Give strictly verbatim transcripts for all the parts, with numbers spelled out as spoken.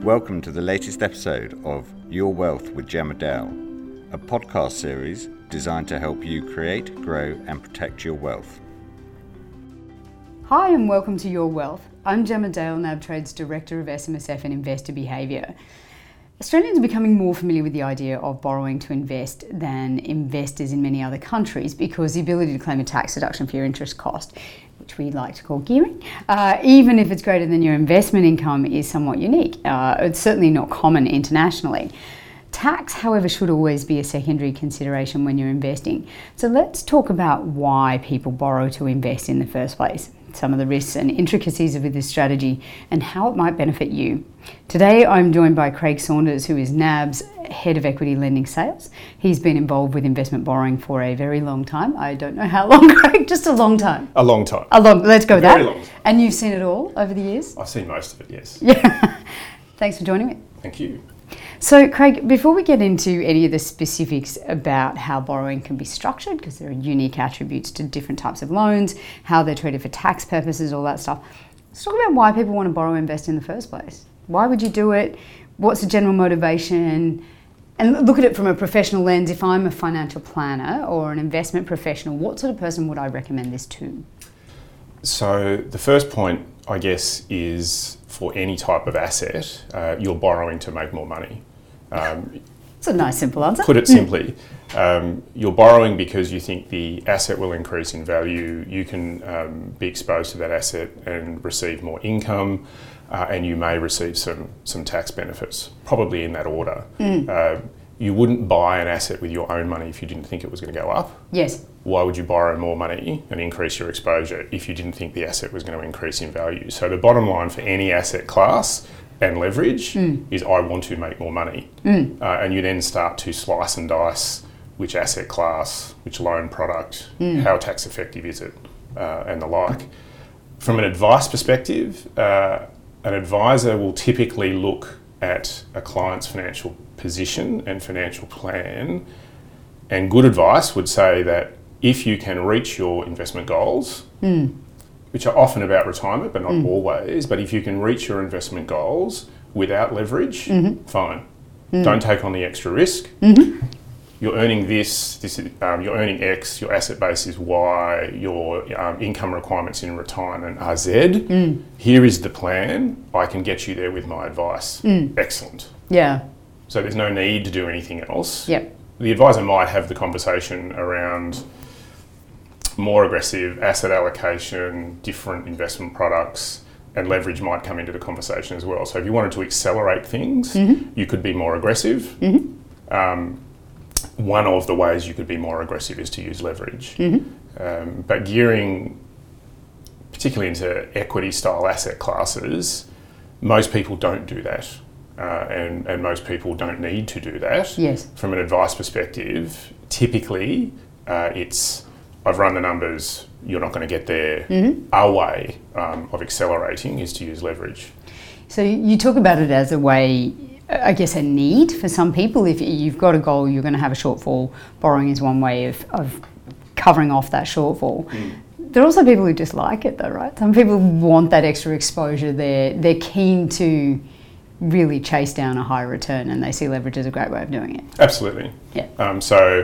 Welcome to the latest episode of Your Wealth with Gemma Dale, a podcast series designed to help you create, grow and protect your wealth. Hi and welcome to Your Wealth. I'm Gemma Dale, NabTrade's Director of S M S F and Investor Behaviour. Australians are becoming more familiar with the idea of borrowing to invest than investors in many other countries because the ability to claim a tax deduction for your interest cost, which we like to call gearing, uh, even if it's greater than your investment income, is somewhat unique. Uh, it's certainly not common internationally. Tax, however, should always be a secondary consideration when you're investing. So let's talk about why people borrow to invest in the first place, some of the risks and intricacies of this strategy, and how it might benefit you. Today, I'm joined by Craig Saunders, who is NAB's Head of Equity Lending Sales. He's been involved with investment borrowing for a very long time. I don't know how long, Craig, just a long time. A long time. A long, let's go with that. Very long time. And you've seen it all over the years? I've seen most of it, yes. Yeah. Thanks for joining me. Thank you. So, Craig, before we get into any of the specifics about how borrowing can be structured, because there are unique attributes to different types of loans, how they're treated for tax purposes, all that stuff, let's talk about why people want to borrow and invest in the first place. Why would you do it? What's the general motivation? And look at it from a professional lens. If I'm a financial planner or an investment professional, what sort of person would I recommend this to? So the first point, I guess, is for any type of asset, uh, you're borrowing to make more money. Um, It's a nice, simple answer. Put it simply, um, you're borrowing because you think the asset will increase in value. You can um, be exposed to that asset and receive more income, uh, and you may receive some some tax benefits, probably in that order. Mm. Uh, you wouldn't buy an asset with your own money if you didn't think it was going to go up. Yes. Why would you borrow more money and increase your exposure if you didn't think the asset was going to increase in value? So the bottom line for any asset class and leverage mm. is I want to make more money. Mm. Uh, and you then start to slice and dice which asset class, which loan product, mm. how tax effective is it, uh, and the like. From an advice perspective, uh, an advisor will typically look at a client's financial position and financial plan, and good advice would say that if you can reach your investment goals, mm. which are often about retirement, but not mm. always, but if you can reach your investment goals without leverage, mm-hmm. fine. Mm. Don't take on the extra risk. Mm-hmm. You're earning this, this is, um, you're earning X, your asset base is Y, your um, income requirements in retirement are Z. Mm. Here is the plan. I can get you there with my advice. Mm. Excellent. Yeah. So there's no need to do anything else. Yep. The advisor might have the conversation around more aggressive asset allocation, different investment products, and leverage might come into the conversation as well. So if you wanted to accelerate things, mm-hmm. you could be more aggressive. Mm-hmm. Um, one of the ways you could be more aggressive is to use leverage. Mm-hmm. Um, but gearing, particularly into equity style asset classes, most people don't do that. Uh, and, and most people don't need to do that. Yes. From an advice perspective, typically uh, it's, I've run the numbers, you're not going to get there. Mm-hmm. Our way um, of accelerating is to use leverage. So you talk about it as a way, I guess, a need for some people. If you've got a goal, you're going to have a shortfall. Borrowing is one way of, of covering off that shortfall. Mm. There are also people who just like it though, right? Some people want that extra exposure. They're, they're keen to really chase down a high return, and they see leverage as a great way of doing it. Absolutely. Yeah. Um, so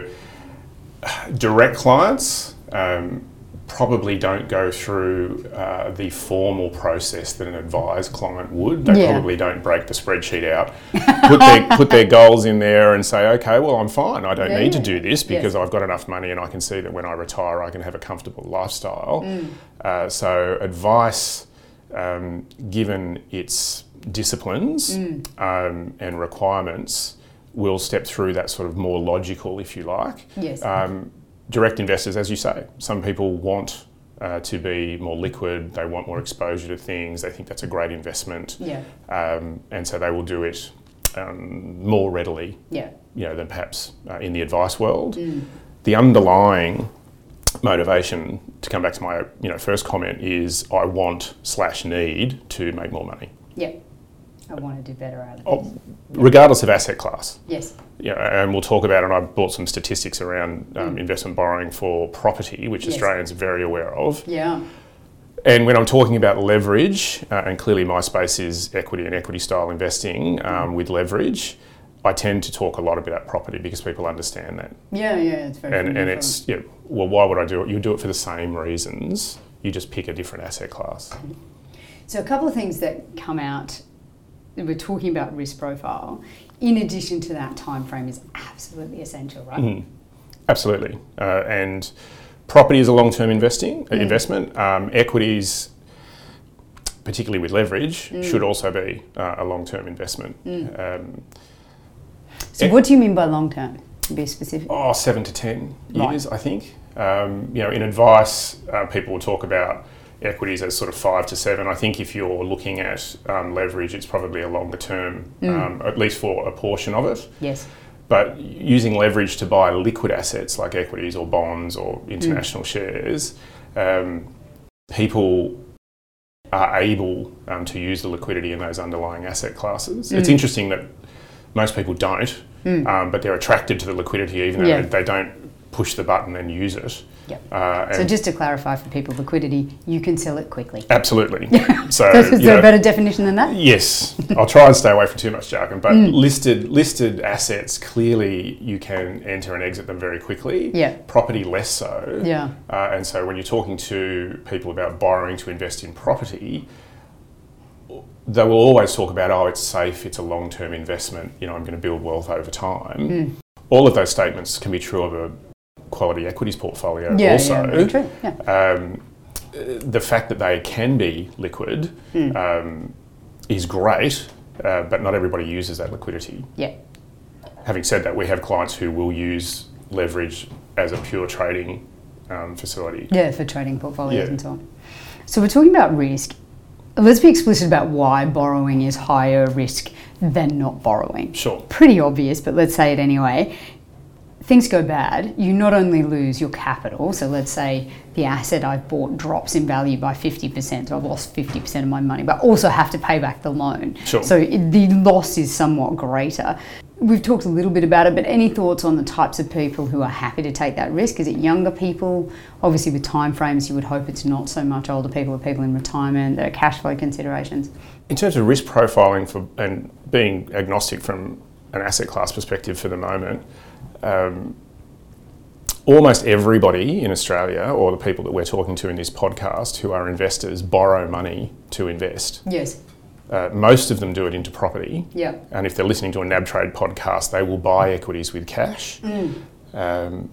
direct clients um, probably don't go through uh, the formal process that an advised client would. They yeah. probably don't break the spreadsheet out, put their put their goals in there and say, okay, well, I'm fine. I don't yeah. need to do this because yes. I've got enough money and I can see that when I retire, I can have a comfortable lifestyle. Mm. Uh, so advice, um, given its disciplines mm. um, and requirements, will step through that sort of more logical, if you like. Yes. Um, direct investors, as you say, some people want uh, to be more liquid, they want more exposure to things, they think that's a great investment, yeah. um, and so they will do it um, more readily, yeah. you know, than perhaps uh, in the advice world. Mm. The underlying motivation, to come back to my you know first comment, is I want slash need to make more money. Yeah. I want to do better out of this. Oh, regardless of asset class. Yes. Yeah, and we'll talk about, and I brought some statistics around um, mm. investment borrowing for property, which yes. Australians are very aware of. Yeah. And when I'm talking about leverage, uh, and clearly my space is equity and equity style investing um, with leverage, I tend to talk a lot about property because people understand that. Yeah, yeah, it's very And, and it's, yeah, well, why would I do it? You do it for the same reasons. You just pick a different asset class. So a couple of things that come out, we're talking about risk profile. In addition to that, time frame is absolutely essential, right? Mm-hmm. Absolutely. Uh, and property is a long-term investing mm. investment. Um, equities, particularly with leverage, mm. should also be uh, a long-term investment. Mm. Um, so e- what do you mean by long-term? Be specific. Oh, seven to ten years, right. I think. Um, you know, in advice, uh, people will talk about equities as sort of five to seven. I think if you're looking at um, leverage, it's probably a longer term, mm. um, at least for a portion of it. Yes. But using leverage to buy liquid assets like equities or bonds or international mm. shares, um, people are able um, to use the liquidity in those underlying asset classes. Mm. It's interesting that most people don't, mm. um, but they're attracted to the liquidity even though yeah. they, they don't push the button and use it. Yep. Uh, so just to clarify for people, liquidity, you can sell it quickly. Absolutely. So is there know, a better definition than that? Yes. I'll try and stay away from too much jargon, but mm. listed listed assets, clearly you can enter and exit them very quickly. Yeah. Property less so. Yeah. Uh, and so when you're talking to people about borrowing to invest in property, they will always talk about, oh, it's safe, it's a long-term investment, you know, I'm going to build wealth over time. Mm. All of those statements can be true of a quality equities portfolio yeah, also. Yeah, very true. Yeah. Um, the fact that they can be liquid mm. um, is great, uh, but not everybody uses that liquidity. Yeah. Having said that, we have clients who will use leverage as a pure trading um, facility. Yeah, for trading portfolios yeah. and so on. So we're talking about risk. Let's be explicit about why borrowing is higher risk than not borrowing. Sure. Pretty obvious, but let's say it anyway. Things go bad, you not only lose your capital, so let's say the asset I've bought drops in value by fifty percent, so I've lost fifty percent of my money, but also have to pay back the loan. Sure. So it, the loss is somewhat greater. We've talked a little bit about it, but any thoughts on the types of people who are happy to take that risk? Is it younger people? Obviously with time frames, you would hope it's not so much older people or people in retirement. There are cash flow considerations. In terms of risk profiling for and being agnostic from an asset class perspective for the moment, Um, almost everybody in Australia, or the people that we're talking to in this podcast who are investors, borrow money to invest. Yes. Uh, most of them do it into property. Yeah. And if they're listening to a NAB Trade podcast, they will buy equities with cash. Mm. Um,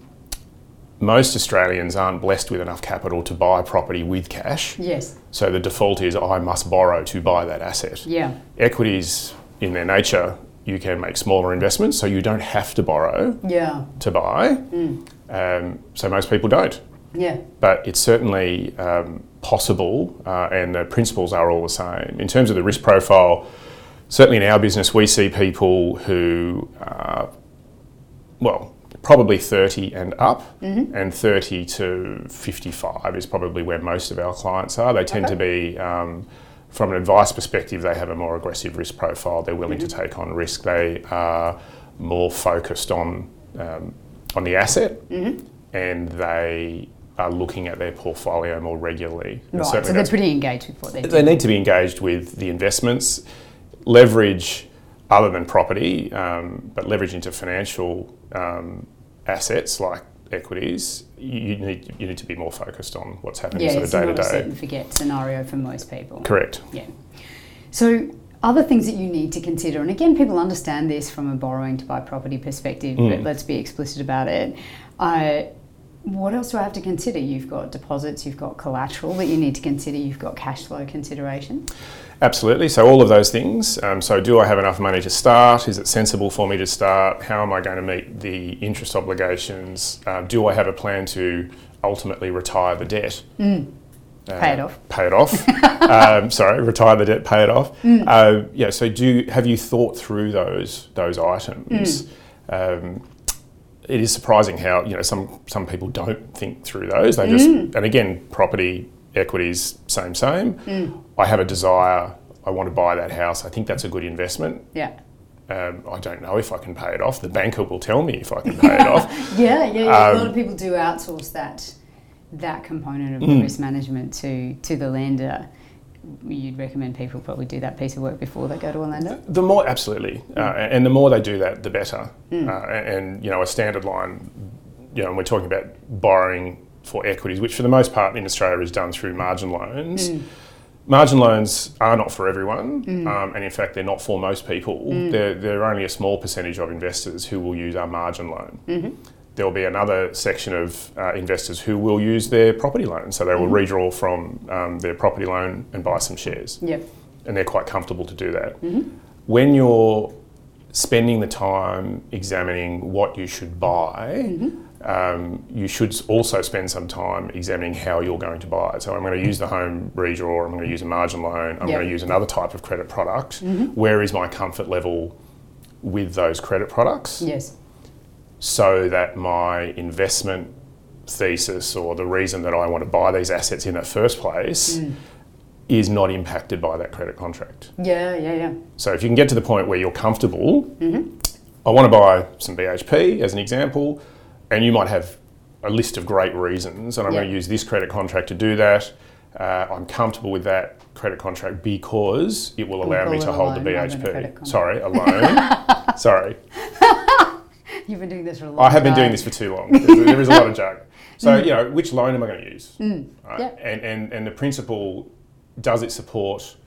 most Australians aren't blessed with enough capital to buy property with cash. Yes. So the default is I must borrow to buy that asset. Yeah. Equities, in their nature, you can make smaller investments, so you don't have to borrow yeah. to buy. Mm. Um, so most people don't. Yeah. But it's certainly um, possible, uh, and the principles are all the same. In terms of the risk profile, certainly in our business, we see people who are, well, probably thirty and up, mm-hmm. and thirty to fifty-five is probably where most of our clients are. They tend okay. to be... Um, From an advice perspective, they have a more aggressive risk profile. They're willing mm-hmm. to take on risk. They are more focused on um, on the asset, mm-hmm. and they are looking at their portfolio more regularly. Right, so they're pretty engaged with what they're doing. They need to be engaged with the investments. Leverage, other than property, um, but leverage into financial um, assets like equities, you need you need to be more focused on what's happening yeah, sort of day to day. Yeah, it's not a set and forget scenario for most people. Correct. Yeah. So other things that you need to consider, and again, people understand this from a borrowing to buy property perspective, mm. but let's be explicit about it. Uh, what else do I have to consider? You've got deposits, you've got collateral that you need to consider, you've got cash flow consideration. Absolutely. So all of those things. Um, so do I have enough money to start? Is it sensible for me to start? How am I going to meet the interest obligations? Uh, do I have a plan to ultimately retire the debt? Mm. Uh, pay it off. Pay it off. um, sorry, retire the debt, pay it off. Mm. Uh, yeah. So do have you thought through those those items? Mm. Um, it is surprising how you know some some people don't think through those. They just Mm. and again property. Equities, same, same. Mm. I have a desire, I want to buy that house. I think that's a good investment. Yeah. Um, I don't know if I can pay it off. The banker will tell me if I can pay it off. Yeah, yeah, yeah. Um, a lot of people do outsource that that component of mm. the risk management to, to the lender, you'd recommend people probably do that piece of work before they go to a lender? The more, absolutely. Mm. Uh, and the more they do that, the better. Mm. Uh, and, and, you know, a standard line, you know, and we're talking about borrowing for equities, which for the most part in Australia is done through margin loans. Mm. Margin loans are not for everyone, mm. um, and in fact they're not for most people. Mm. They're, they're only a small percentage of investors who will use our margin loan. Mm-hmm. There will be another section of uh, investors who will use their property loan, so they will mm-hmm. redraw from um, their property loan and buy some shares. Yep. And they're quite comfortable to do that. Mm-hmm. When you're spending the time examining what you should buy, mm-hmm. Um, you should also spend some time examining how you're going to buy it. So I'm going to use the home redraw, I'm going to use a margin loan, I'm yep. going to use another type of credit product. Mm-hmm. Where is my comfort level with those credit products? Yes. So that my investment thesis or the reason that I want to buy these assets in the first place mm. is not impacted by that credit contract. Yeah, yeah, yeah. So if you can get to the point where you're comfortable, mm-hmm. I want to buy some B H P as an example, and you might have a list of great reasons, and I'm yep. going to use this credit contract to do that. Uh, I'm comfortable with that credit contract because it will allow me to hold the B H P. Sorry, a loan. Sorry. You've been doing this for a long time. I have been time. doing this for too long. There, there is a lot of jargon. So, you know, which loan am I going to use? Mm. Right? Yep. And, and, and the principle, does it support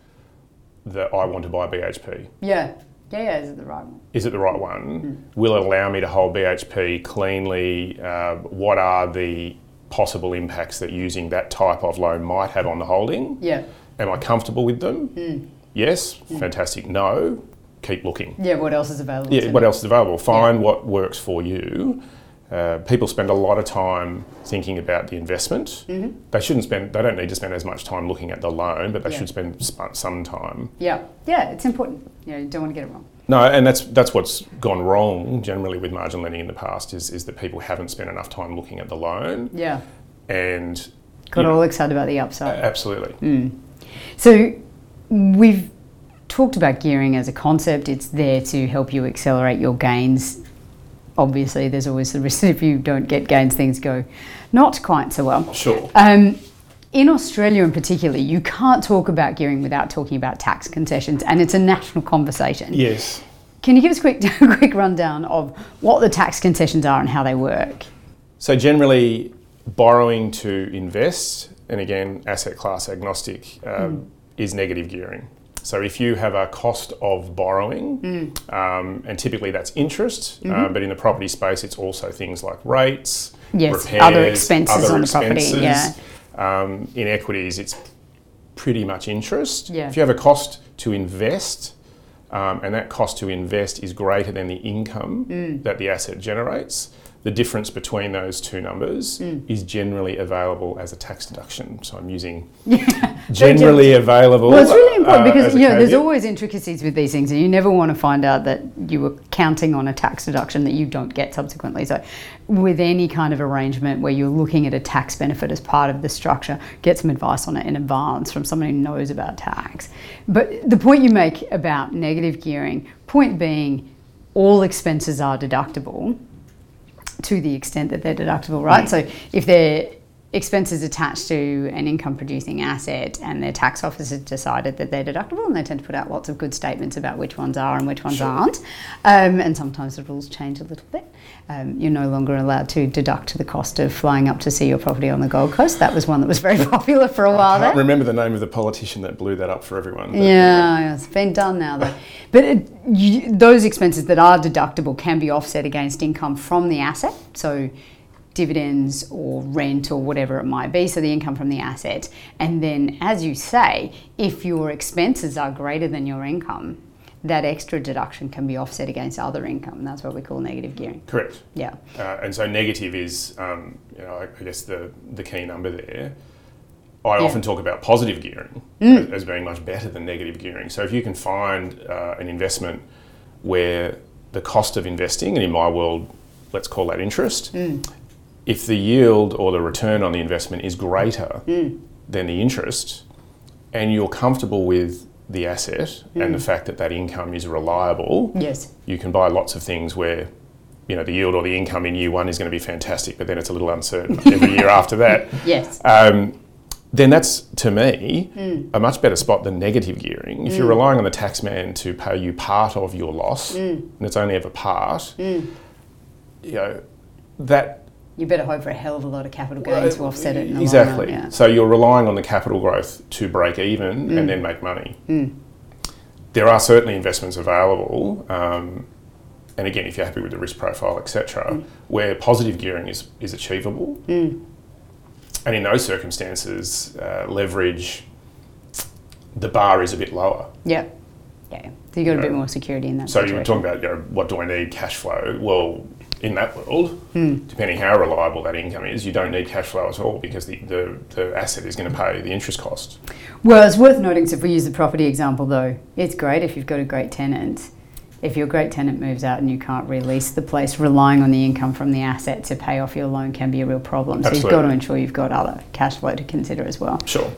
that I want to buy B H P? Yeah. Yeah, yeah, is it the right one? Is it the right one? Mm. Will it allow me to hold B H P cleanly? Uh, what are the possible impacts that using that type of loan might have on the holding? Yeah. Am I comfortable with them? Mm. Yes. Mm. Fantastic. No. Keep looking. Yeah, what else is available? Yeah, what me? else is available? Find yeah. what works for you. Uh, people spend a lot of time thinking about the investment. Mm-hmm. They shouldn't spend. They don't need to spend as much time looking at the loan, but they yeah. should spend sp- some time. Yeah, yeah, it's important. You know, you don't want to get it wrong. No, and that's that's what's gone wrong generally with margin lending in the past is is that people haven't spent enough time looking at the loan. Yeah. And got all know, excited about the upside. Absolutely. Mm. So we've talked about gearing as a concept. It's there to help you accelerate your gains. Obviously, there's always the risk that if you don't get gains, things go not quite so well. Sure. Um, in Australia in particular, you can't talk about gearing without talking about tax concessions, and it's a national conversation. Yes. Can you give us a quick, a quick rundown of what the tax concessions are and how they work? So generally, borrowing to invest, and again, asset class agnostic, um, mm. is negative gearing. So if you have a cost of borrowing, mm. um, and typically that's interest, mm-hmm. um, but in the property space, it's also things like rates, yes, repairs, other expenses other on expenses. the property. Yeah. Um, in equities, it's pretty much interest. Yeah. If you have a cost to invest, um, and that cost to invest is greater than the income mm. that the asset generates, the difference between those two numbers mm. is generally available as a tax deduction. So I'm using yeah. generally available. Well, it's really important uh, because you know, caveat. there's always intricacies with these things, and you never want to find out that you were counting on a tax deduction that you don't get subsequently. So with any kind of arrangement where you're looking at a tax benefit as part of the structure, get some advice on it in advance from someone who knows about tax. But the point you make about negative gearing, point being, all expenses are deductible to the extent that they're deductible, right? Mm. So if they're expenses attached to an income producing asset and their tax office has decided that they're deductible, and they tend to put out lots of good statements about which ones are and which ones sure. aren't, um, and sometimes the rules change a little bit. Um, you're no longer allowed to deduct the cost of flying up to see your property on the Gold Coast. That was one that was very popular for a while I can't there. remember the name of the politician that blew that up for everyone. Yeah, yeah, it's been done now though. But it, you, those expenses that are deductible can be offset against income from the asset. So dividends or rent or whatever it might be, so the income from the asset. And then, as you say, if your expenses are greater than your income, that extra deduction can be offset against other income. That's what we call negative gearing. Correct. Yeah. Uh, and so negative is, um, you know, I guess the, the key number there. I yeah. often talk about positive gearing mm. as, as being much better than negative gearing. So if you can find uh, an investment where the cost of investing, and in my world, let's call that interest, mm. if the yield or the return on the investment is greater mm. than the interest, and you're comfortable with the asset mm. and the fact that that income is reliable, yes, you can buy lots of things where you know, the yield or the income in year one is going to be fantastic, but then it's a little uncertain every year after that. Yes. Um, then that's, to me, mm. a much better spot than negative gearing. If mm. you're relying on the taxman to pay you part of your loss, mm. and it's only ever part, mm. you know, that... You better hope for a hell of a lot of capital gains well, to offset it in the exactly. long run. Yeah. So you're relying on the capital growth to break even mm. and then make money. Mm. There are certainly investments available, um, and again, if you're happy with the risk profile, et cetera, mm. where positive gearing is, is achievable. Mm. And in those circumstances, uh, leverage, the bar is a bit lower. Yeah. Yeah. So you've got you a know, bit more security in that so situation. you're talking about, you know, what do I need cash flow? Well, in that world, mm. depending how reliable that income is, you don't need cash flow at all because the, the, the asset is going to pay the interest cost. Well, it's worth noting, so if we use the property example though, it's great if you've got a great tenant. If your great tenant moves out and you can't release the place, relying on the income from the asset to pay off your loan can be a real problem. So Absolutely. You've got to ensure you've got other cash flow to consider as well. Sure.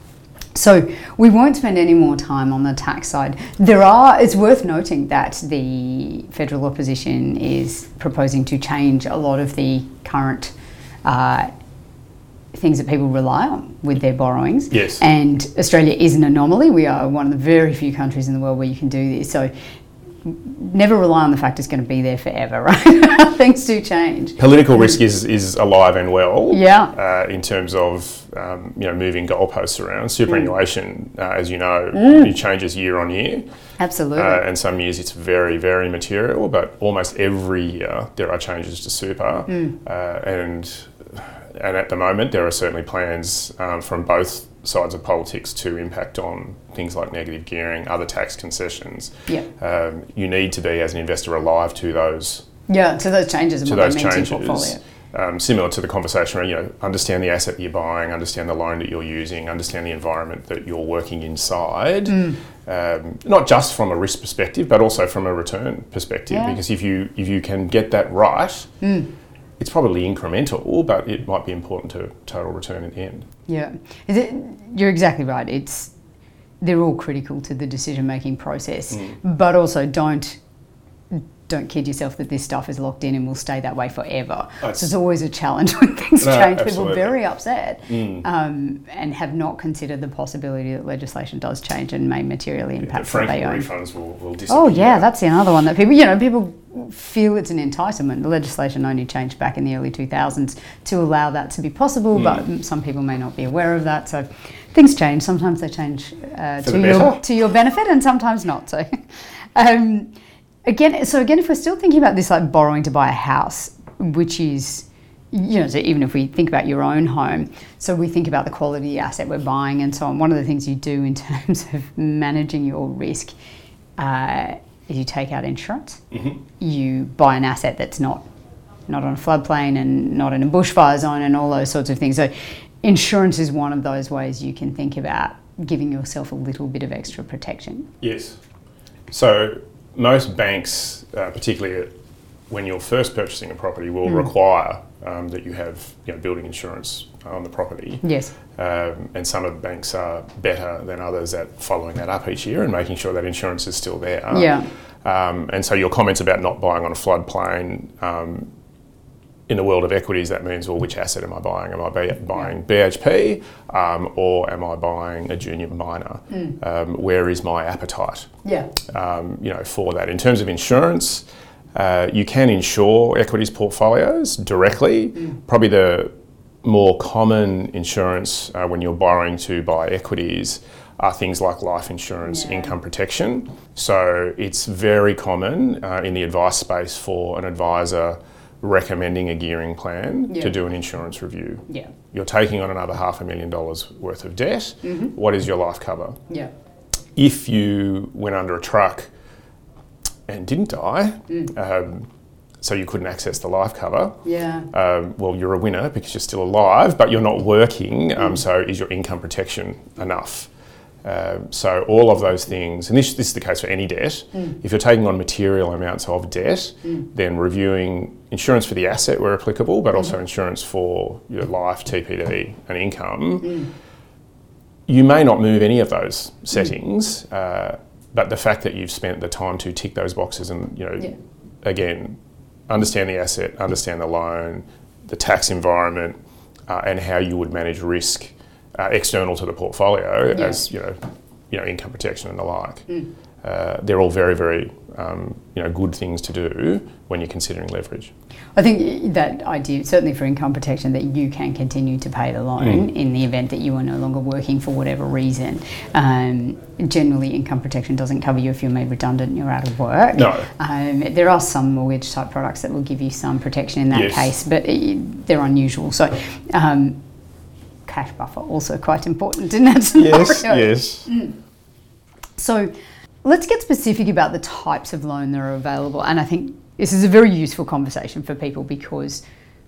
So we won't spend any more time on the tax side. There are, it's worth noting that the federal opposition is proposing to change a lot of the current uh, things that people rely on with their borrowings. Yes. And Australia is an anomaly. We are one of the very few countries in the world where you can do this. So never rely on the fact it's going to be there forever, right? Things do change. Political risk is, is alive and well. Yeah. Uh, in terms of um, you know, moving goalposts around. Superannuation, mm. uh, as you know, mm. it changes year on year. Absolutely. Uh, and some years it's very, very material, but almost every year there are changes to super. Mm. Uh, and and at the moment there are certainly plans um, from both sides of politics to impact on things like negative gearing, other tax concessions. Yeah. Um, you need to be, as an investor, alive to those. Yeah, to those changes and to what those they mean changes. to your portfolio. Um, similar to the conversation around, you know, understand the asset that you're buying, understand the loan that you're using, understand the environment that you're working inside. Mm. Um, not just from a risk perspective, but also from a return perspective. Yeah. Because if you if you can get that right, mm. it's probably incremental, but it might be important to total return at the end. Yeah, Is it, you're exactly right. It's they're all critical to the decision-making process, mm. but also don't don't kid yourself that this stuff is locked in and will stay that way forever. That's, so it's always a challenge when things no, change. absolutely. People are very upset mm. um, and have not considered the possibility that legislation does change and may materially impact yeah, what they own. refunds will, will disappear. Oh yeah, that's another one that people, you know, people feel it's an entitlement. The legislation only changed back in the early two thousands to allow that to be possible, mm. but some people may not be aware of that. So things change. Sometimes they change uh, to your to your benefit, and sometimes not. So. um, Again, so again, if we're still thinking about this, like borrowing to buy a house, which is, you know, so even if we think about your own home, so we think about the quality of the asset we're buying and so on. One of the things you do in terms of managing your risk uh, is you take out insurance. Mm-hmm. You buy an asset that's not not on a floodplain and not in a bushfire zone and all those sorts of things. So insurance is one of those ways you can think about giving yourself a little bit of extra protection. Yes. So most banks, uh, particularly when you're first purchasing a property, will mm. require um, that you have, you know, building insurance on the property. Yes. Um, and some of the banks are better than others at following that up each year and making sure that insurance is still there. Yeah. Um, and so your comments about not buying on a floodplain, um, in the world of equities, that means, well, which asset am I buying? Am I b- buying yeah. B H P um, or am I buying a junior miner? Mm. Um, where is my appetite? Yeah. Um, you know, for that. In terms of insurance, uh, you can insure equities portfolios directly. Mm. Probably the more common insurance uh, when you're borrowing to buy equities are things like life insurance, yeah. income protection. So it's very common uh, in the advice space for an advisor recommending a gearing plan yeah. to do an insurance review. Yeah. You're taking on another half a million dollars worth of debt. Mm-hmm. What is your life cover? Yeah. If you went under a truck and didn't die, mm. um, so you couldn't access the life cover, yeah. um, well, you're a winner because you're still alive, but you're not working, mm. um, so is your income protection enough? Um, so all of those things, and this, this is the case for any debt, mm. if you're taking on material amounts of debt, mm. then reviewing insurance for the asset where applicable, but mm-hmm. also insurance for your life, T P D and income, mm. you may not move any of those settings, mm. uh, but the fact that you've spent the time to tick those boxes and, you know, yeah. again, understand the asset, understand the loan, the tax environment, uh, and how you would manage risk uh, external to the portfolio, yeah. as you know, you know, income protection and the like. Mm. Uh, they're all very, very, um, you know, good things to do when you're considering leverage. I think that idea, certainly for income protection, that you can continue to pay the loan mm. in the event that you are no longer working for whatever reason. Um, generally, income protection doesn't cover you if you're made redundant and you're out of work. No. Um, there are some mortgage type products that will give you some protection in that yes. case, but it, they're unusual. So, um, cash buffer also quite important in that scenario. Yes, yes. Mm. So, let's get specific about the types of loan that are available. And I think this is a very useful conversation for people, because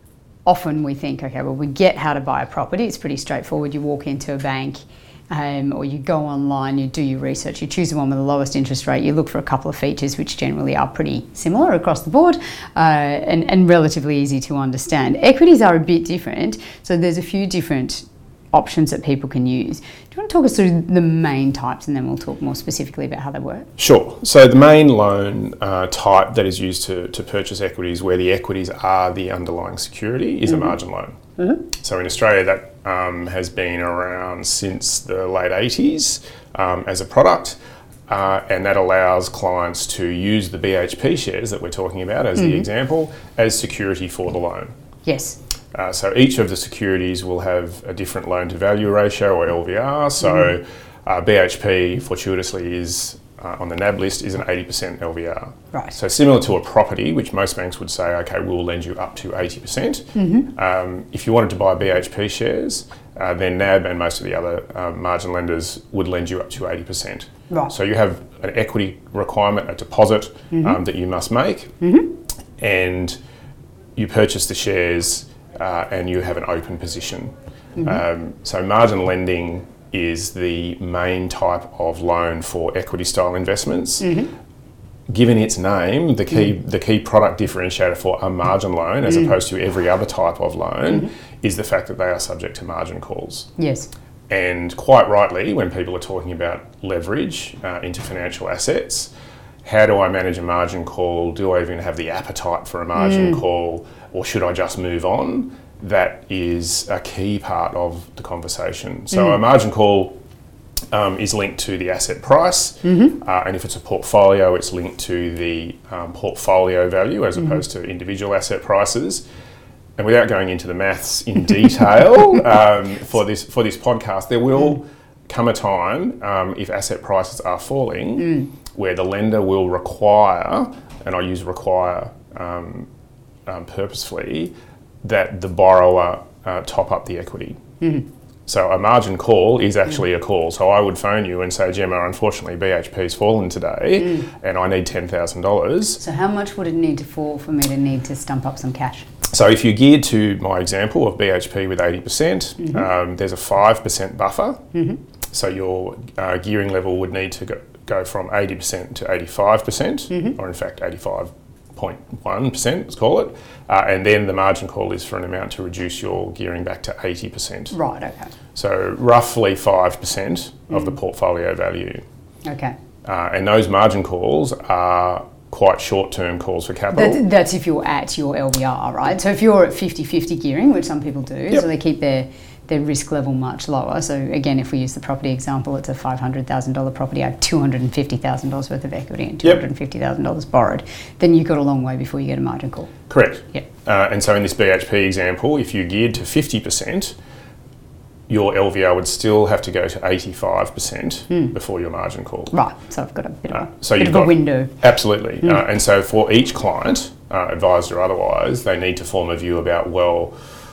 often we think, okay, well, we get how to buy a property. It's pretty straightforward. You walk into a bank um, or you go online, you do your research, you choose the one with the lowest interest rate, you look for a couple of features which generally are pretty similar across the board uh, and, and relatively easy to understand. Equities are a bit different. So there's a few different options that people can use. Do you want to talk us through the main types, and then we'll talk more specifically about how they work? Sure. So the main loan uh, type that is used to, to purchase equities, where the equities are the underlying security, is mm-hmm. a margin loan. Mm-hmm. So in Australia, that um, has been around since the late eighties um, as a product, uh, and that allows clients to use the B H P shares that we're talking about as mm-hmm. the example as security for the loan. Yes. Uh, so each of the securities will have a different loan to value ratio, or L V R. So mm. uh, B H P fortuitously is uh, on the N A B list is an eighty percent L V R. Right. So similar to a property, which most banks would say, okay, we'll lend you up to eighty percent. Mm-hmm. Um, if you wanted to buy B H P shares, uh, then N A B and most of the other uh, margin lenders would lend you up to eighty percent. Right. So you have an equity requirement, a deposit mm-hmm. um, that you must make, mm-hmm. and you purchase the shares. Uh, and you have an open position. Mm-hmm. Um, so margin lending is the main type of loan for equity style investments. Mm-hmm. Given its name, the key mm-hmm. the key product differentiator for a margin loan, as mm-hmm. opposed to every other type of loan, mm-hmm. is the fact that they are subject to margin calls. Yes. And quite rightly, when people are talking about leverage uh, into financial assets, how do I manage a margin call? Do I even have the appetite for a margin mm. call, or should I just move on? That is a key part of the conversation. So mm. a margin call um, is linked to the asset price, mm-hmm. uh, and if it's a portfolio, it's linked to the um, portfolio value as mm-hmm. opposed to individual asset prices. And without going into the maths in detail um, for this for this podcast, there will mm. come a time um, if asset prices are falling. Mm. where the lender will require, and I use require um, um, purposefully, that the borrower uh, top up the equity. Mm-hmm. So a margin call is actually mm. a call. So I would phone you and say, Gemma, unfortunately B H P's fallen today mm. and I need ten thousand dollars. So how much would it need to fall for me to need to stump up some cash? So if you're geared to my example of B H P with eighty percent, mm-hmm. um, there's a five percent buffer. Mm-hmm. So your uh, gearing level would need to go go from eighty percent to eighty-five percent, mm-hmm. or in fact eighty-five point one percent, let's call it. Uh, and then the margin call is for an amount to reduce your gearing back to eighty percent. Right, okay. So roughly five percent mm-hmm. of the portfolio value. Okay. Uh, and those margin calls are quite short-term calls for capital. That, that's if you're at your L V R, right? So if you're at fifty-fifty gearing, which some people do, yep. so they keep their their risk level much lower. So again, if we use the property example, it's a five hundred thousand dollars property. I have two hundred fifty thousand dollars worth of equity and two hundred fifty thousand dollars yep. borrowed. Then you've got a long way before you get a margin call. Correct. Yep. Uh, and so in this B H P example, if you geared to fifty percent, your L V R would still have to go to eighty-five percent mm. before your margin call. Right, so I've got a bit of a, uh, so bit you've of got, a window. Absolutely. Mm. Uh, and so for each client, uh, advised or otherwise, they need to form a view about, well,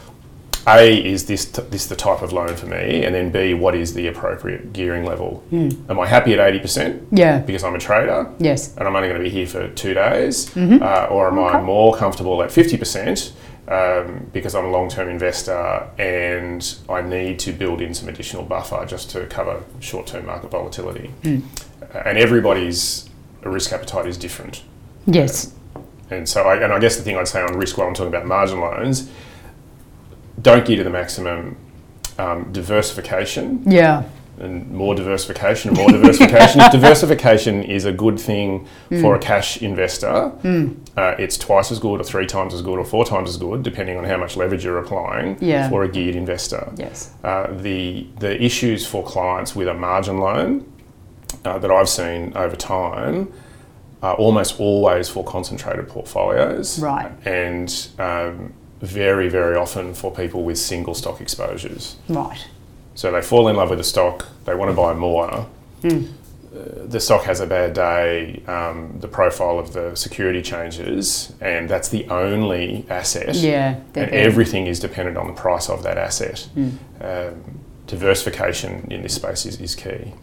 A, is this t- this the type of loan for me? And then B, what is the appropriate gearing level? Mm. Am I happy at eighty percent? Yeah. Because I'm a trader? Yes. And I'm only going to be here for two days? Mm-hmm. Uh, or am okay. I more comfortable at fifty percent um, because I'm a long-term investor and I need to build in some additional buffer just to cover short-term market volatility? Mm. Uh, and everybody's risk appetite is different. Yes. Uh, and so, I, and I guess the thing I'd say on risk while I'm talking about margin loans, don't gear to the maximum. Um, diversification yeah. and more diversification and more diversification. If diversification is a good thing mm. for a cash investor, mm. uh, it's twice as good or three times as good or four times as good, depending on how much leverage you're applying yeah. for a geared investor. Yes. Uh, the, the issues for clients with a margin loan uh, that I've seen over time are almost always for concentrated portfolios. Right. And um, very, very often for people with single stock exposures. Right. So they fall in love with the stock, they want to buy more. Mm. Uh, the stock has a bad day, um, the profile of the security changes, and that's the only asset. Yeah. And everything is dependent on the price of that asset. Mm. Um, diversification in this space is, is key.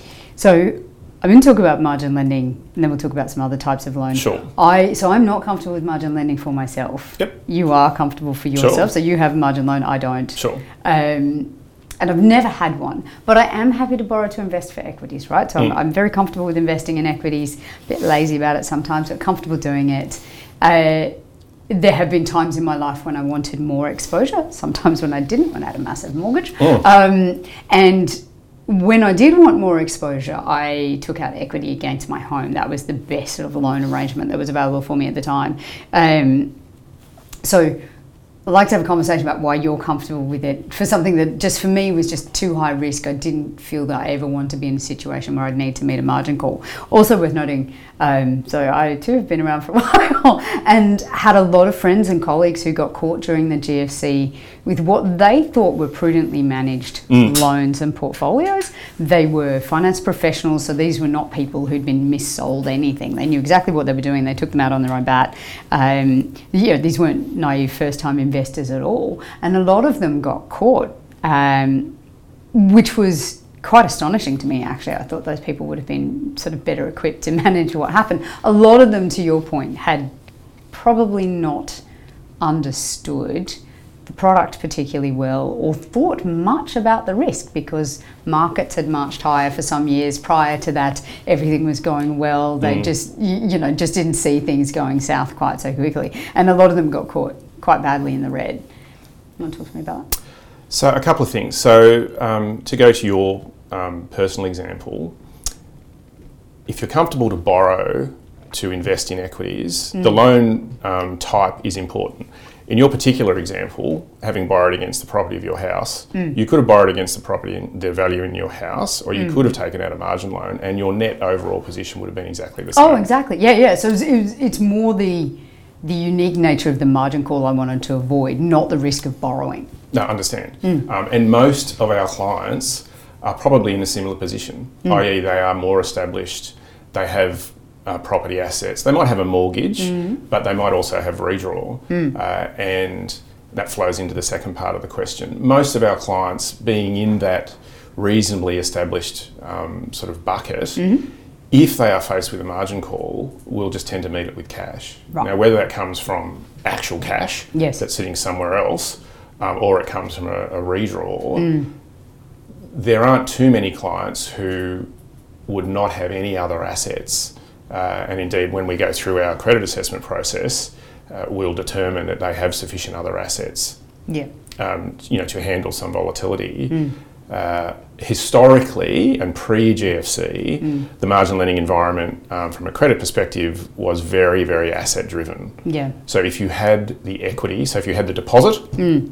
So I'm going to talk about margin lending, and then we'll talk about some other types of loans. Sure. I so I'm not comfortable with margin lending for myself. Yep. You are comfortable for yourself, sure. so you have a margin loan. I don't. Sure. Um, and I've never had one, but I am happy to borrow to invest for equities, right? So mm. I'm, I'm very comfortable with investing in equities. A bit lazy about it sometimes, but comfortable doing it. Uh, there have been times in my life when I wanted more exposure. Sometimes when I didn't, when I had a massive mortgage, mm. um, and. When I did want more exposure, I took out equity against my home. That was the best sort of loan arrangement that was available for me at the time. Um, so I'd like to have a conversation about why you're comfortable with it for something that just for me was just too high risk. I didn't feel that I ever wanted to be in a situation where I'd need to meet a margin call. Also worth noting, um, so I too have been around for a while and had a lot of friends and colleagues who got caught during the G F C with what they thought were prudently managed mm. loans and portfolios. They were finance professionals, so these were not people who'd been missold anything. They knew exactly what they were doing. They took them out on their own bat. Um, yeah, these weren't naive first-time investors at all. And a lot of them got caught, um, which was quite astonishing to me, actually. I thought those people would have been sort of better equipped to manage what happened. A lot of them, to your point, had probably not understood the product particularly well or thought much about the risk because markets had marched higher for some years. Prior to that, everything was going well. They mm. just, you, you know, just didn't see things going south quite so quickly. And a lot of them got caught quite badly in the red. You want to talk to me about that? So a couple of things. So um, to go to your um, personal example, if you're comfortable to borrow to invest in equities, mm. the loan um, type is important. In your particular example, having borrowed against the property of your house, mm. you could have borrowed against the property and the value in your house, or you mm. could have taken out a margin loan, and your net overall position would have been exactly the same. Oh, exactly. Yeah, yeah. So it was, it was, it's more the the unique nature of the margin call I wanted to avoid, not the risk of borrowing. No, understand. Mm. Um, and most of our clients are probably in a similar position, mm. that is they are more established, they have Uh, property assets. They might have a mortgage, mm. but they might also have redraw. Mm. Uh, and that flows into the second part of the question. Most of our clients, being in that reasonably established um, sort of bucket, mm-hmm. if they are faced with a margin call, will just tend to meet it with cash. Right. Now, whether that comes from actual cash yes. that's sitting somewhere else, um, or it comes from a, a redraw, mm. there aren't too many clients who would not have any other assets. Uh, and indeed, when we go through our credit assessment process, uh, we'll determine that they have sufficient other assets, yeah. um, you know, to handle some volatility. Mm. Uh, historically and pre-G F C, mm. the margin lending environment, um, from a credit perspective, was very, very asset-driven. Yeah. So if you had the equity, so if you had the deposit, mm.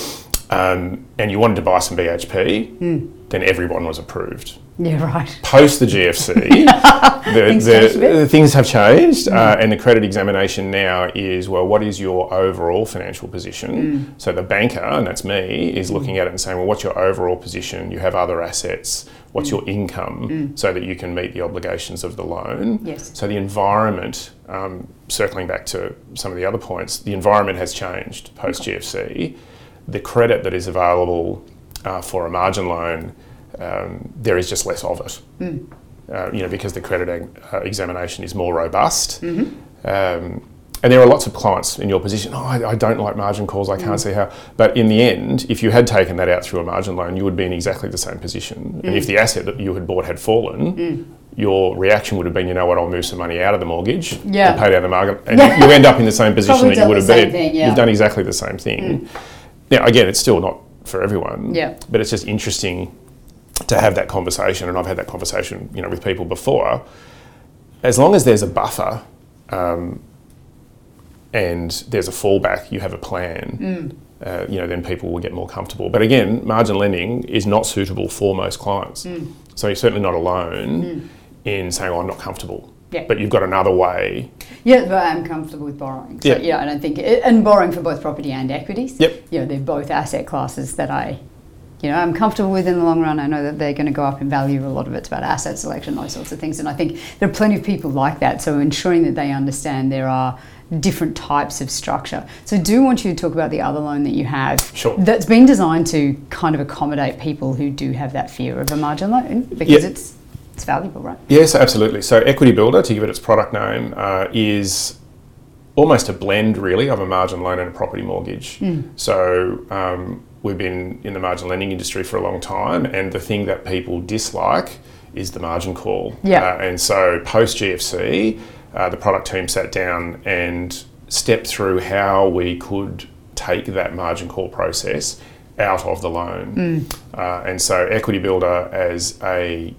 um, and you wanted to buy some B H P, mm. then everyone was approved. Yeah, right. Post the G F C, the, things, the, the things have changed, mm. uh, and the credit examination now is, well, what is your overall financial position? Mm. So the banker, and that's me, is looking mm. at it and saying, well, what's your overall position? You have other assets. What's mm. your income mm. so that you can meet the obligations of the loan? Yes. So the environment, um, circling back to some of the other points, the environment has changed post G F C. Okay. The credit that is available uh, for a margin loan, Um, there is just less of it, mm. uh, you know, because the credit uh, examination is more robust. Mm-hmm. Um, and there are lots of clients in your position, oh, I, I don't like margin calls, I can't mm. see how. But in the end, if you had taken that out through a margin loan, you would be in exactly the same position. Mm. And if the asset that you had bought had fallen, mm. your reaction would have been, you know what, I'll move some money out of the mortgage yeah. and pay down the market. And you end up in the same position Probably that you would have been. Thing, yeah. You've done exactly the same thing. Mm. Now, again, it's still not for everyone, yeah. but it's just interesting to have that conversation, and I've had that conversation, you know, with people before. As long as there's a buffer um, and there's a fallback, you have a plan. Mm. Uh, you know, then people will get more comfortable. But again, margin lending is not suitable for most clients. Mm. So you're certainly not alone mm. in saying, oh, I'm not comfortable. Yeah. But you've got another way. Yeah, but I'm comfortable with borrowing. So, yeah. yeah, I don't think, and borrowing for both property and equities. Yep. You know, they're both asset classes that I, you know, I'm comfortable with in the long run. I know that they're going to go up in value. A lot of it's about asset selection, those sorts of things. And I think there are plenty of people like that. So ensuring that they understand there are different types of structure. So I do want you to talk about the other loan that you have. Sure. That's been designed to kind of accommodate people who do have that fear of a margin loan, because yep. it's it's valuable, right? Yes, absolutely. So Equity Builder, to give it its product name, uh, is almost a blend really of a margin loan and a property mortgage. Mm. So um, we've been in the margin lending industry for a long time, and the thing that people dislike is the margin call. Yeah. Uh, and so post G F C, uh, the product team sat down and stepped through how we could take that margin call process out of the loan. Mm. Uh, and so Equity Builder as a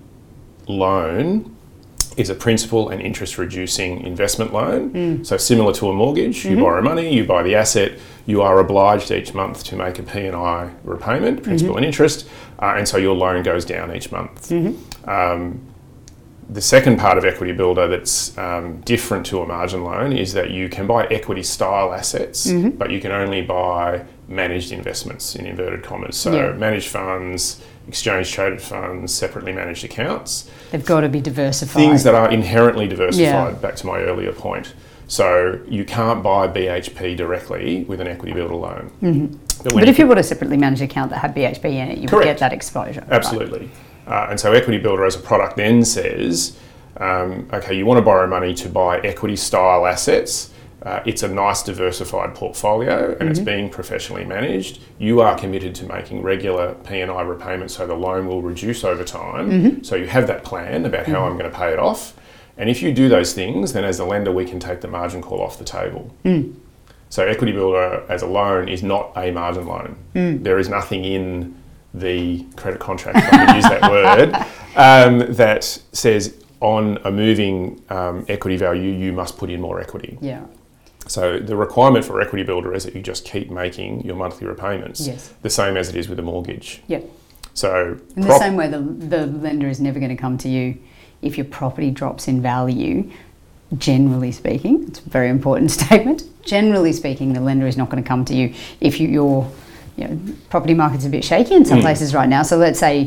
loan is a principal and interest reducing investment loan. Mm. So similar to a mortgage, mm-hmm. you borrow money, you buy the asset, you are obliged each month to make a P and I repayment, principal mm-hmm. and interest, uh, and so your loan goes down each month. Mm-hmm. Um, the second part of Equity Builder that's um, different to a margin loan is that you can buy equity style assets, mm-hmm. but you can only buy managed investments in inverted commas. So yeah. managed funds, exchange traded funds, separately managed accounts. They've got to be diversified. Things that are inherently diversified, yeah. back to my earlier point. So you can't buy B H P directly with an Equity Builder loan. Mm-hmm. But, but if you bought a separately managed account that had B H P in it, you correct. would get that exposure. Absolutely. Right? Uh, and so Equity Builder as a product then says, um, okay, you want to borrow money to buy equity style assets. Uh, it's a nice diversified portfolio and mm-hmm. it's being professionally managed. You are committed to making regular P and I repayments so the loan will reduce over time. Mm-hmm. So you have that plan about how mm-hmm. I'm going to pay it off. And if you do those things, then as a lender, we can take the margin call off the table. Mm. So Equity Builder as a loan is not a margin loan. Mm. There is nothing in the credit contract, if I can use that word, um, that says on a moving um, equity value, you must put in more equity. Yeah. So the requirement for Equity Builder is that you just keep making your monthly repayments, yes. the same as it is with a mortgage. Yep. So in prop- the same way, the, the lender is never going to come to you if your property drops in value. Generally speaking, it's a very important statement. Generally speaking, the lender is not going to come to you if you, your you know, property market's a bit shaky in some mm. places right now. So let's say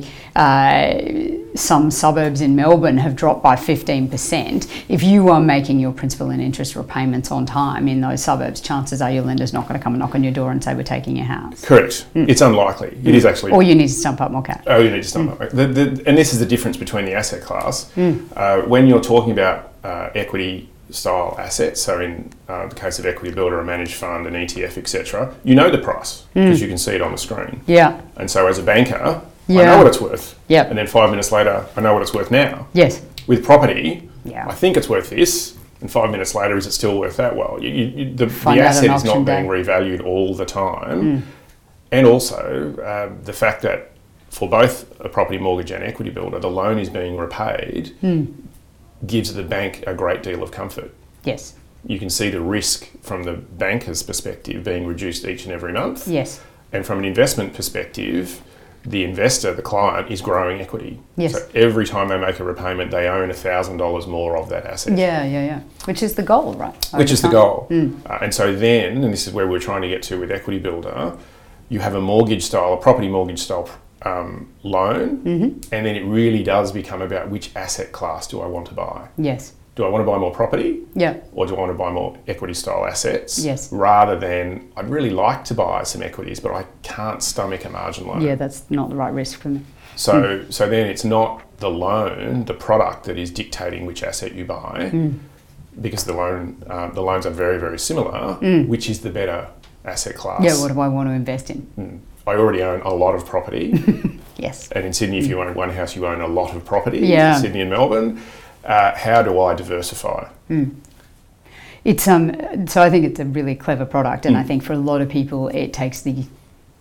uh, some suburbs in Melbourne have dropped by fifteen percent. If you are making your principal and interest repayments on time in those suburbs, chances are your lender's not going to come and knock on your door and say, we're taking your house. Correct. Mm. It's unlikely. It mm. is actually... Or you need to stump up more cash. Oh, you need to stump mm. up. The, the, and this is the difference between the asset class. Mm. Uh, when you're talking about uh, equity style assets, so in uh, the case of Equity Builder, a managed fund, an E T F, et cetera, you know the price because mm. you can see it on the screen. Yeah. And so as a banker, yeah. I know what it's worth. Yep. And then five minutes later, I know what it's worth now. Yes. With property, yeah. I think it's worth this, and five minutes later, is it still worth that? Well, you, you, the, the asset is not being revalued all the time. Mm. And also um, the fact that for both a property mortgage and Equity Builder, the loan is being repaid mm. gives the bank a great deal of comfort. Yes. You can see the risk from the banker's perspective being reduced each and every month. Yes. And from an investment perspective, the investor, the client, is growing equity. Yes. So every time they make a repayment, they own one thousand dollars more of that asset. Yeah, yeah, yeah. Which is the goal, right? Which is time. the goal. Mm. Uh, and so then, and this is where we're trying to get to with Equity Builder, you have a mortgage style, a property mortgage style um, loan, mm-hmm. and then it really does become about which asset class do I want to buy. Yes. Do I want to buy more property? Yeah. Or do I want to buy more equity style assets? Yes. Rather than, I'd really like to buy some equities, but I can't stomach a margin loan. Yeah, that's not the right risk for me. So, mm. so then it's not the loan, the product that is dictating which asset you buy, mm. because the loan, uh, the loans are very, very similar. Mm. Which is the better asset class? Yeah. What do I want to invest in? Mm. I already own a lot of property. Yes. And in Sydney, if you own one house, you own a lot of property. Yeah. Sydney and Melbourne. Uh, how do I diversify? Mm. It's um. So I think it's a really clever product, and mm. I think for a lot of people, it takes the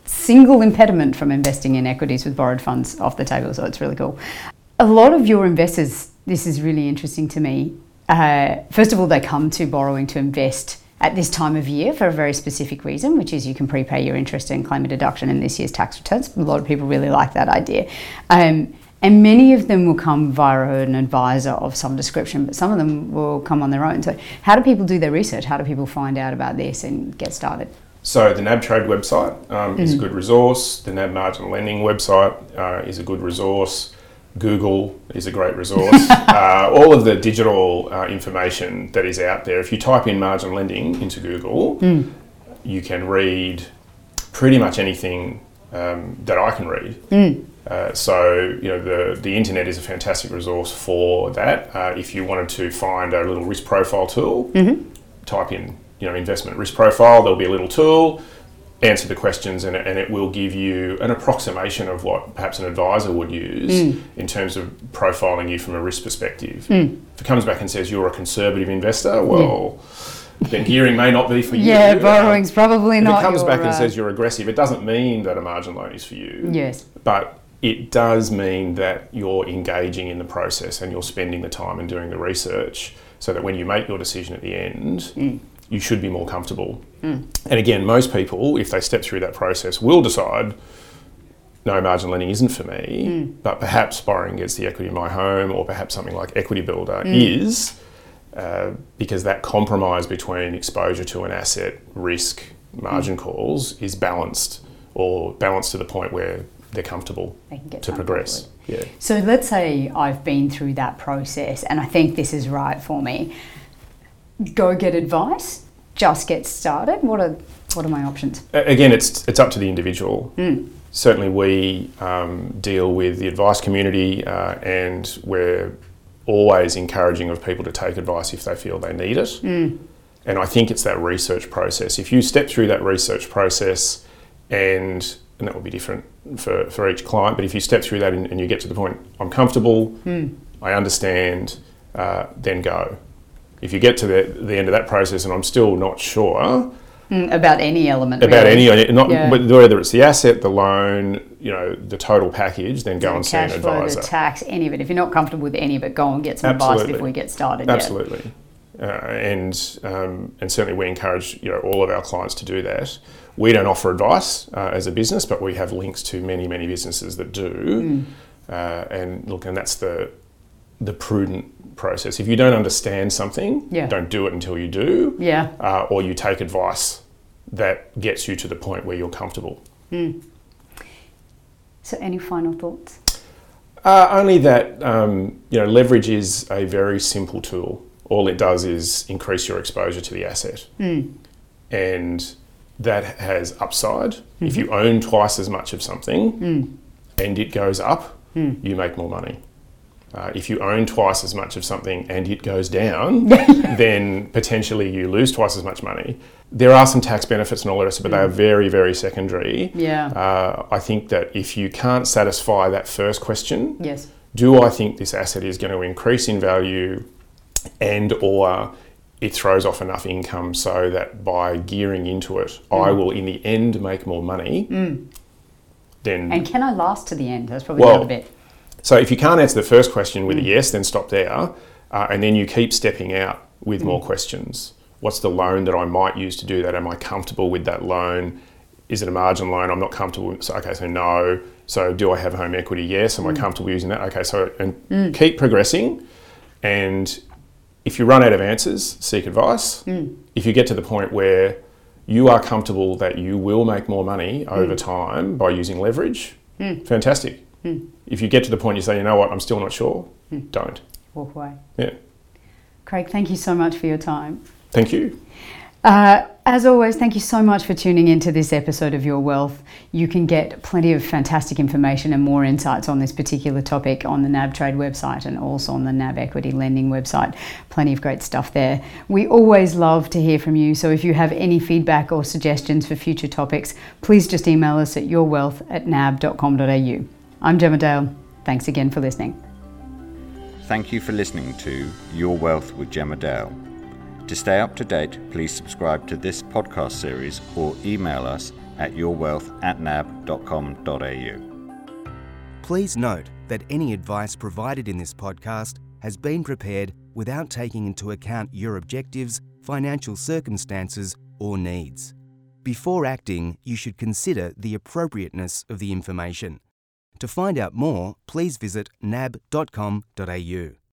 single impediment from investing in equities with borrowed funds off the table, so it's really cool. A lot of your investors, this is really interesting to me, uh, first of all, they come to borrowing to invest at this time of year for a very specific reason, which is you can prepay your interest and claim a deduction in this year's tax returns. A lot of people really like that idea. Um, and many of them will come via an advisor of some description, but some of them will come on their own. So how do people do their research? How do people find out about this and get started? So the NAB Trade website um, mm. is a good resource. The NAB Margin Lending website uh, is a good resource. Google is a great resource. uh, all of the digital uh, information that is out there, if you type in margin lending into Google, mm. you can read pretty much anything um, that I can read. Mm. Uh, so, you know, the, the internet is a fantastic resource for that. Uh, if you wanted to find a little risk profile tool, mm-hmm. type in, you know, investment risk profile, there'll be a little tool, answer the questions, and, and it will give you an approximation of what perhaps an advisor would use mm. in terms of profiling you from a risk perspective. Mm. If it comes back and says you're a conservative investor, well, yeah. then gearing may not be for you. Yeah, borrowing's probably if not. If it comes your, back and uh, says you're aggressive, it doesn't mean that a margin loan is for you. Yes. But it does mean that you're engaging in the process and you're spending the time and doing the research so that when you make your decision at the end, mm. you should be more comfortable. Mm. And again, most people, if they step through that process, will decide, no, margin lending isn't for me, mm. but perhaps borrowing against the equity in my home or perhaps something like Equity Builder mm. is, uh, because that compromise between exposure to an asset, risk, margin mm. calls is balanced, or balanced to the point where they're comfortable they can get to progress. Yeah. So let's say I've been through that process and I think this is right for me. Go get advice, just get started. What are what are my options? Again, it's it's up to the individual. Mm. Certainly we um, deal with the advice community uh, and we're always encouraging of people to take advice if they feel they need it. Mm. And I think it's that research process. If you step through that research process and and that will be different for, for each client, but if you step through that and, and you get to the point, I'm comfortable, mm. I understand, uh, then go. If you get to the, the end of that process and I'm still not sure... Mm, about any element, About really. any, not yeah. whether it's the asset, the loan, you know, the total package, then go the and see an cash flow, advisor. the tax, any of it. If you're not comfortable with any of it, go and get some Absolutely. advice before we get started. Absolutely. Yeah. Uh, and um, and certainly we encourage, you know, all of our clients to do that. We don't offer advice uh, as a business, but we have links to many, many businesses that do. Mm. Uh, and look, and that's the the prudent process. If you don't understand something, yeah. don't do it until you do. Yeah. Uh, or you take advice that gets you to the point where you're comfortable. Mm. So any final thoughts? Uh, only that, um, you know, leverage is a very simple tool. All it does is increase your exposure to the asset. Mm. And that has upside. Mm-hmm. If you own twice as much of something mm. and it goes up, mm. you make more money. Uh, if you own twice as much of something and it goes down, then potentially you lose twice as much money. There are some tax benefits and all the rest, but mm. they are very, very secondary. Yeah. Uh, I think that if you can't satisfy that first question, yes. do I think this asset is going to increase in value and or it throws off enough income so that by gearing into it, mm. I will in the end make more money, mm. then... And can I last to the end? That's probably well, another bit. So if you can't answer the first question with mm. a yes, then stop there. Uh, and then you keep stepping out with mm. more questions. What's the loan that I might use to do that? Am I comfortable with that loan? Is it a margin loan? I'm not comfortable with, so okay, so no. So do I have home equity? Yes. Am mm. I comfortable using that? Okay, so and mm. keep progressing. And if you run out of answers, seek advice. Mm. If you get to the point where you are comfortable that you will make more money over mm. time by using leverage, mm. fantastic. Mm. If you get to the point you say, you know what, I'm still not sure, mm. don't. Walk away. Yeah. Craig, thank you so much for your time. Thank you. Uh, as always, thank you so much for tuning into this episode of Your Wealth. You can get plenty of fantastic information and more insights on this particular topic on the NAB Trade website and also on the NAB Equity Lending website. Plenty of great stuff there. We always love to hear from you, so if you have any feedback or suggestions for future topics, please just email us at yourwealth at nab dot com dot a u. I'm Gemma Dale. Thanks again for listening. Thank you for listening to Your Wealth with Gemma Dale. To stay up to date, please subscribe to this podcast series or email us at yourwealth at nab dot com dot a u. Please note that any advice provided in this podcast has been prepared without taking into account your objectives, financial circumstances, or needs. Before acting, you should consider the appropriateness of the information. To find out more, please visit nab dot com dot a u.